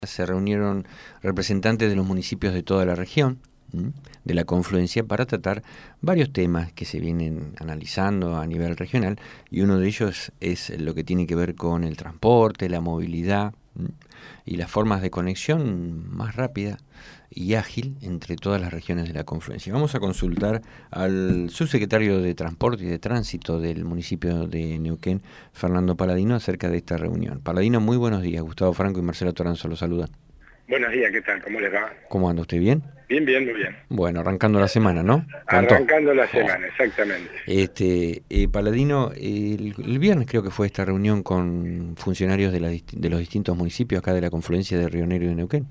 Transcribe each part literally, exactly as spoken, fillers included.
Se reunieron representantes de los municipios de toda la región, ¿m? de la confluencia, para tratar varios temas que se vienen analizando a nivel regional, y uno de ellos es lo que tiene que ver con el transporte, la movilidad, ¿m? y las formas de conexión más rápida y ágil entre todas las regiones de la confluencia. Vamos a consultar al subsecretario de Transporte y de Tránsito del municipio de Neuquén, Fernando Paladino, acerca de esta reunión. Paladino, muy buenos días. Gustavo Franco y Marcelo Toranzo los saludan. Buenos días, ¿qué tal? ¿Cómo les va? ¿Cómo anda usted? ¿Bien? Bien, bien, muy bien. Bueno, arrancando la semana, ¿no? Arrancando la Oh. semana, exactamente. Este, eh, Paladino, el, el viernes creo que fue esta reunión con funcionarios de, la, de los distintos municipios acá de la confluencia de Río Negro y de Neuquén.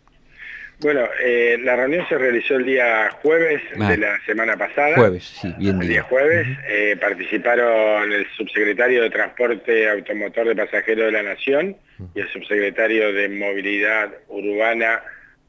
Bueno, eh, la reunión se realizó el día jueves ah, de la semana pasada. Jueves, sí, bien El día. día jueves Uh-huh. eh, participaron el subsecretario de Transporte Automotor de Pasajeros de la Nación uh-huh. y el subsecretario de Movilidad Urbana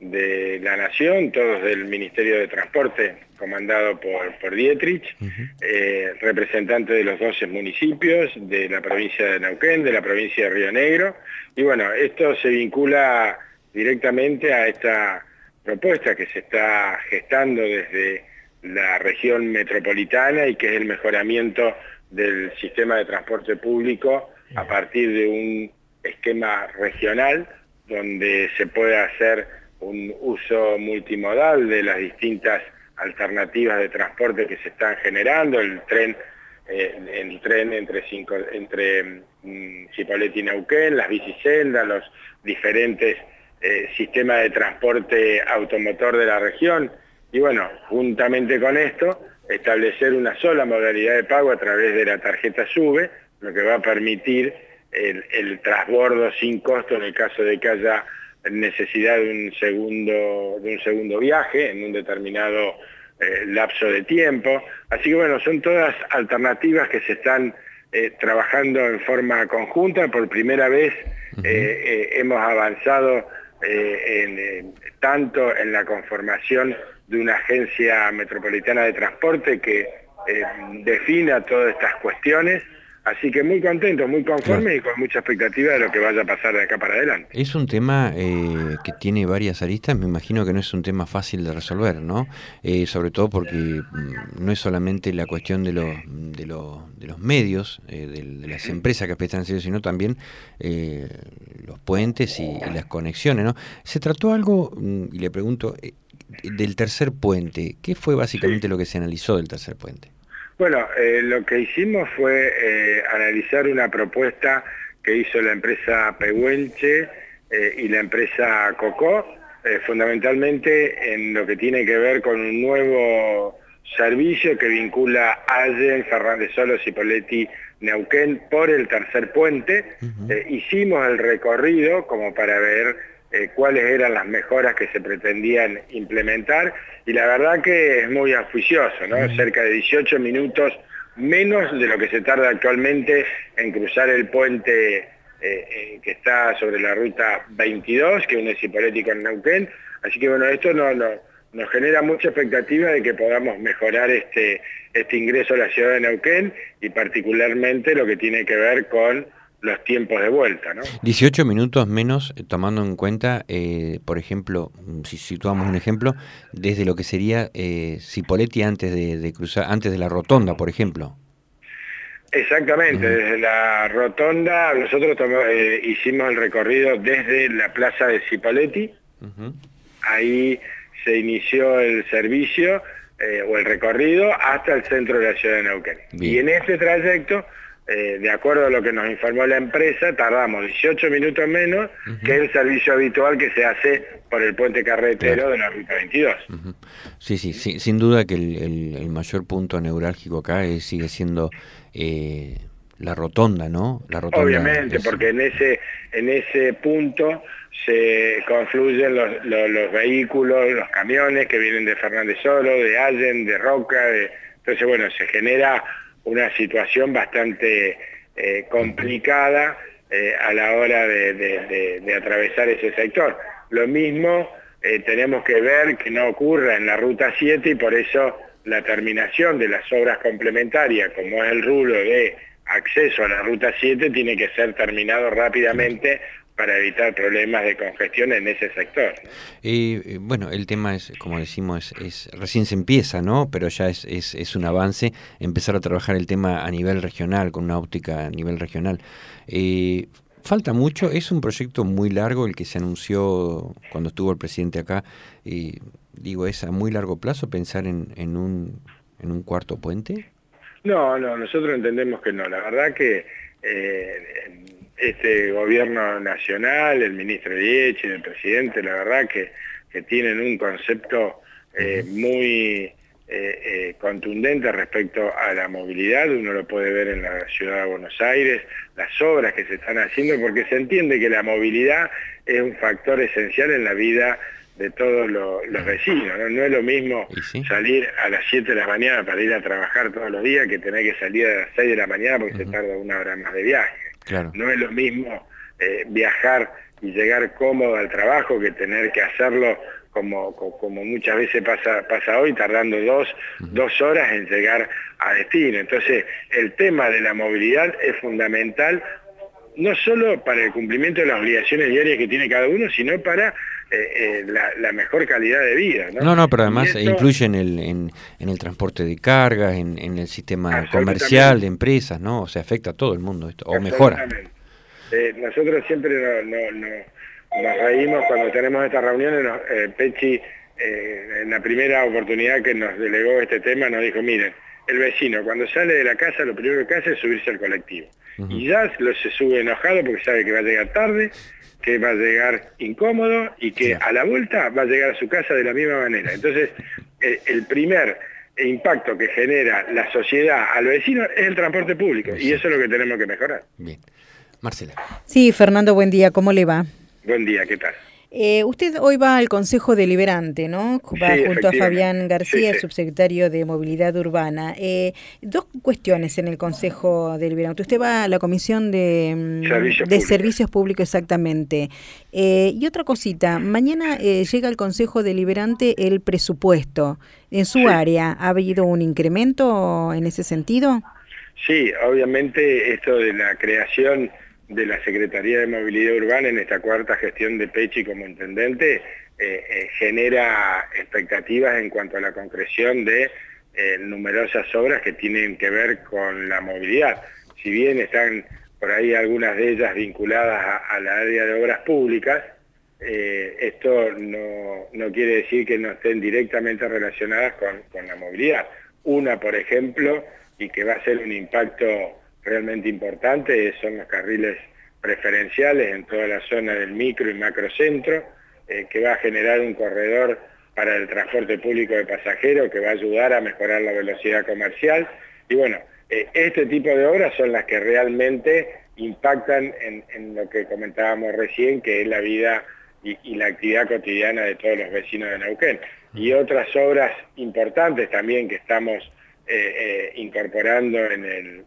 de la Nación, todos del Ministerio de Transporte, comandado por, por Dietrich, uh-huh. eh, representantes de los doce municipios, de la provincia de Neuquén, de la provincia de Río Negro, y bueno, esto se vincula directamente a esta propuesta que se está gestando desde la región metropolitana y que es el mejoramiento del sistema de transporte público a partir de un esquema regional donde se puede hacer un uso multimodal de las distintas alternativas de transporte que se están generando, el tren, eh, el tren entre, cinco, entre um, Cipolletti y Neuquén, las bicisendas, los diferentes Eh, sistema de transporte automotor de la región, y bueno, juntamente con esto, establecer una sola modalidad de pago a través de la tarjeta SUBE, lo que va a permitir el, el transbordo sin costo en el caso de que haya necesidad de un segundo, de un segundo viaje en un determinado eh, lapso de tiempo. Así que bueno, son todas alternativas que se están eh, trabajando en forma conjunta. Por primera vez eh, eh, hemos avanzado Eh, en, en, tanto en la conformación de una agencia metropolitana de transporte que eh, defina todas estas cuestiones, así que muy contento, muy conforme claro. y con mucha expectativa de lo que vaya a pasar de acá para adelante. Es un tema eh, que tiene varias aristas, me imagino que no es un tema fácil de resolver, ¿no? Eh, sobre todo porque mm, no es solamente la cuestión de, lo, de, lo, de los medios, eh, de, de las empresas que prestan servicio, sino también eh, los puentes y, y las conexiones, ¿no? Se trató algo, y le pregunto, eh, del tercer puente. ¿Qué fue básicamente sí. lo que se analizó del tercer puente? Bueno, eh, lo que hicimos fue eh, analizar una propuesta que hizo la empresa Pehuenche eh, y la empresa Cocó, eh, fundamentalmente en lo que tiene que ver con un nuevo servicio que vincula Allen, Fernández Solo, Cipolletti, Neuquén por el tercer puente. Uh-huh. eh, hicimos el recorrido como para ver eh, cuáles eran las mejoras que se pretendían implementar, y la verdad que es muy auspicioso, ¿no? Uh-huh. Cerca de dieciocho minutos menos de lo que se tarda actualmente en cruzar el puente eh, eh, que está sobre la ruta veintidós, que une Cipolletti con Neuquén. Así que bueno, esto no, no, nos genera mucha expectativa de que podamos mejorar este, este ingreso a la ciudad de Neuquén, y particularmente lo que tiene que ver con los tiempos de vuelta, ¿no? dieciocho minutos menos, tomando en cuenta, eh, por ejemplo, si situamos un ejemplo, desde lo que sería eh, Cipolletti antes de, de cruzar, antes de la rotonda, por ejemplo. Exactamente, uh-huh. desde la rotonda nosotros tomó, eh, hicimos el recorrido desde la plaza de Cipolletti, uh-huh. ahí se inició el servicio eh, o el recorrido hasta el centro de la ciudad de Neuquén. Bien. Y en este trayecto, eh, de acuerdo a lo que nos informó la empresa, tardamos dieciocho minutos menos uh-huh. que el servicio habitual que se hace por el puente carretero claro. de la ruta veintidós. Uh-huh. Sí, sí, sí, sin duda que el, el, el mayor punto neurálgico acá es, sigue siendo eh, la rotonda, ¿no? La rotonda Obviamente, es... porque en ese, en ese punto se confluyen los, los, los vehículos, los camiones que vienen de Fernández Solo, de Allen, de Roca, de... entonces bueno, se genera una situación bastante eh, complicada eh, a la hora de, de, de, de atravesar ese sector. Lo mismo eh, tenemos que ver que no ocurra en la ruta siete, y por eso la terminación de las obras complementarias, como es el rubro de acceso a la ruta siete, tiene que ser terminado rápidamente para evitar problemas de congestión en ese sector, ¿no? Eh, bueno, el tema es, como decimos, es, es recién se empieza, ¿no? Pero ya es, es, es un avance empezar a trabajar el tema a nivel regional, con una óptica a nivel regional. Eh, falta mucho, es un proyecto muy largo el que se anunció cuando estuvo el presidente acá. Eh, digo, ¿es a muy largo plazo pensar en, en, un, en un cuarto puente? No, no, nosotros entendemos que no. La verdad que eh, este gobierno nacional, el ministro Diech y el presidente, la verdad que, que tienen un concepto eh, muy eh, eh, contundente respecto a la movilidad. Uno lo puede ver en la ciudad de Buenos Aires, las obras que se están haciendo, porque se entiende que la movilidad es un factor esencial en la vida de todos los, los vecinos, ¿no? No es lo mismo sí? salir a las siete de la mañana para ir a trabajar todos los días que tener que salir a las seis de la mañana porque uh-huh. se tarda una hora más de viaje. Claro. No es lo mismo eh, viajar y llegar cómodo al trabajo que tener que hacerlo como, como muchas veces pasa, pasa hoy, tardando dos, uh-huh. dos horas en llegar a destino. Entonces, el tema de la movilidad es fundamental, no solo para el cumplimiento de las obligaciones diarias que tiene cada uno, sino para eh, eh, la, la mejor calidad de vida, ¿no? No, no, pero además esto influye en el, en, en el transporte de cargas, en, en el sistema comercial de empresas, ¿no? O sea, afecta a todo el mundo esto, o mejora. Eh, nosotros siempre no, no, no, nos reímos cuando tenemos estas reuniones. Nos, eh, Pechi, eh, en la primera oportunidad que nos delegó este tema, nos dijo, miren, el vecino cuando sale de la casa lo primero que hace es subirse al colectivo. Uh-huh. Y ya lo, se sube enojado porque sabe que va a llegar tarde, que va a llegar incómodo y que sí. a la vuelta va a llegar a su casa de la misma manera. Entonces, el, el primer impacto que genera la sociedad al vecino es el transporte público, sí. y eso es lo que tenemos que mejorar. Bien. Marcela. Sí, Fernando, buen día, ¿cómo le va? Buen día, ¿qué tal? Eh, usted hoy va al Consejo Deliberante, ¿no? Va sí, junto a Fabián García, sí, sí. subsecretario de Movilidad Urbana. Eh, dos cuestiones en el Consejo Deliberante. Usted va a la Comisión de Servicios, de Públicos. Servicios Públicos, exactamente. Eh, y otra cosita, mañana eh, llega al Consejo Deliberante el presupuesto. ¿En su sí. área ha habido un incremento en ese sentido? Sí, obviamente esto de la creación de la Secretaría de Movilidad Urbana en esta cuarta gestión de Pechi como intendente eh, eh, genera expectativas en cuanto a la concreción de eh, numerosas obras que tienen que ver con la movilidad. Si bien están por ahí algunas de ellas vinculadas a, a la área de obras públicas, eh, esto no, no quiere decir que no estén directamente relacionadas con, con la movilidad. Una, por ejemplo, y que va a ser un impacto realmente importante, son los carriles preferenciales en toda la zona del micro y macrocentro, eh, que va a generar un corredor para el transporte público de pasajeros que va a ayudar a mejorar la velocidad comercial. Y bueno, eh, este tipo de obras son las que realmente impactan en, en lo que comentábamos recién, que es la vida y, y la actividad cotidiana de todos los vecinos de Neuquén. Y otras obras importantes también que estamos eh, eh, incorporando en el...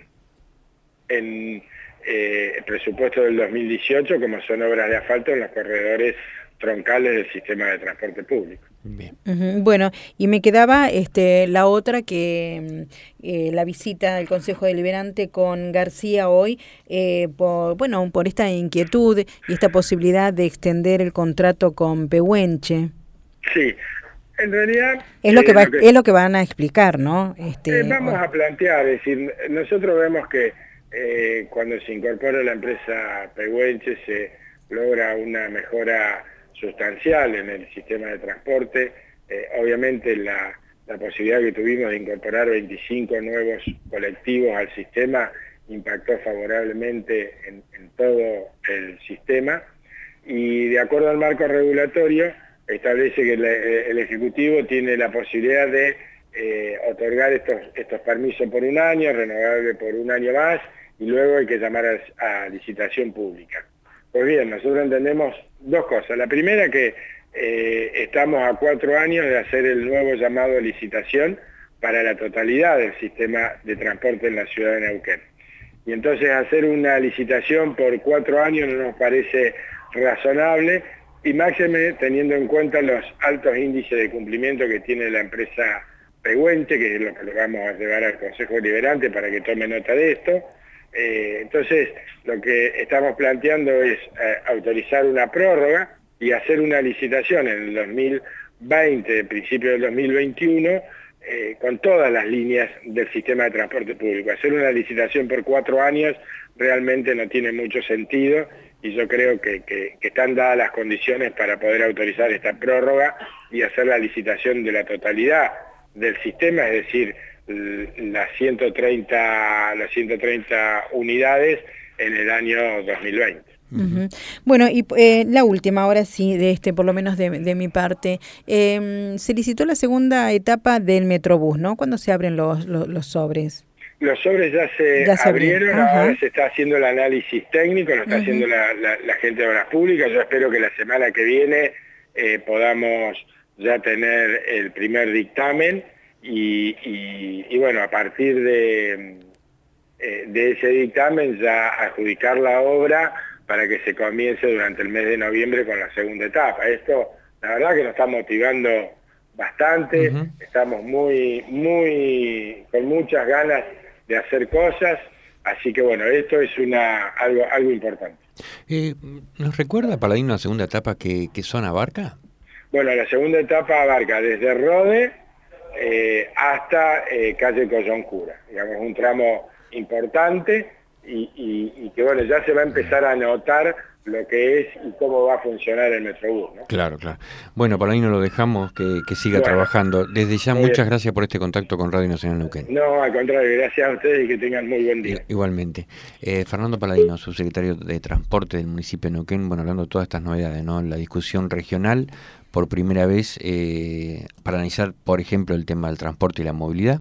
en eh, el presupuesto del dos mil dieciocho, como son obras de asfalto en los corredores troncales del sistema de transporte público. Bien. Uh-huh. Bueno, y me quedaba este la otra que eh, la visita del Consejo Deliberante con García hoy, eh, por, bueno, por esta inquietud y esta posibilidad de extender el contrato con Pehuenche. Sí. En realidad es lo que, va, lo que es lo que van a explicar, ¿no? Este, eh, vamos o... a plantear, es decir, nosotros vemos que eh, cuando se incorpora la empresa Pehuenche se logra una mejora sustancial en el sistema de transporte. Eh, obviamente la, la posibilidad que tuvimos de incorporar veinticinco nuevos colectivos al sistema impactó favorablemente en, en todo el sistema, y de acuerdo al marco regulatorio establece que el, el Ejecutivo tiene la posibilidad de eh, otorgar estos, estos permisos por un año, renovable por un año más, y luego hay que llamar a, a licitación pública. Pues bien, nosotros entendemos dos cosas. La primera, que eh, estamos a cuatro años de hacer el nuevo llamado a licitación para la totalidad del sistema de transporte en la ciudad de Neuquén. Y entonces hacer una licitación por cuatro años no nos parece razonable, y máxime teniendo en cuenta los altos índices de cumplimiento que tiene la empresa Pehuenche, que es lo que le vamos a llevar al Consejo Deliberante para que tome nota de esto. Eh, entonces, lo que estamos planteando es eh, autorizar una prórroga y hacer una licitación en el dos mil veinte, principio del dos mil veintiuno, eh, con todas las líneas del sistema de transporte público. Hacer una licitación por cuatro años realmente no tiene mucho sentido y yo creo que, que, que están dadas las condiciones para poder autorizar esta prórroga y hacer la licitación de la totalidad del sistema, es decir, las ciento treinta, las ciento treinta unidades en el año dos mil veinte. Uh-huh. Bueno, y eh, la última, ahora sí, de este, por lo menos de, de mi parte, eh, se licitó la segunda etapa del Metrobús, ¿no? ¿Cuándo se abren los, los, los sobres? Los sobres ya se, ya se abrieron, Ajá. Ahora se está haciendo el análisis técnico, lo está uh-huh. haciendo la, la, la gente de Obras Públicas. Yo espero que la semana que viene eh, podamos ya tener el primer dictamen y, y, y bueno, a partir de, eh, de ese dictamen ya adjudicar la obra para que se comience durante el mes de noviembre con la segunda etapa. Esto, la verdad que nos está motivando bastante, uh-huh. estamos muy, muy, con muchas ganas de hacer cosas, así que bueno, esto es una algo, algo importante. Eh, ¿Nos recuerda, Paladino, la segunda etapa qué, qué zona abarca? Bueno, la segunda etapa abarca desde Rode eh, hasta eh, calle Coyoncura, digamos, un tramo importante y, y, y que bueno, ya se va a empezar a notar lo que es y cómo va a funcionar el Metrobús, ¿no? Claro, claro. Bueno, Paladino, lo dejamos que, que siga bueno, trabajando. Desde ya, muchas bien. gracias por este contacto con Radio Nacional Neuquén. No, al contrario, gracias a ustedes y que tengan muy buen día. Igualmente. Eh, Fernando Paladino, subsecretario de Transporte del municipio de Neuquén, bueno, hablando de todas estas novedades, ¿no? La discusión regional, por primera vez, eh, para analizar, por ejemplo, el tema del transporte y la movilidad.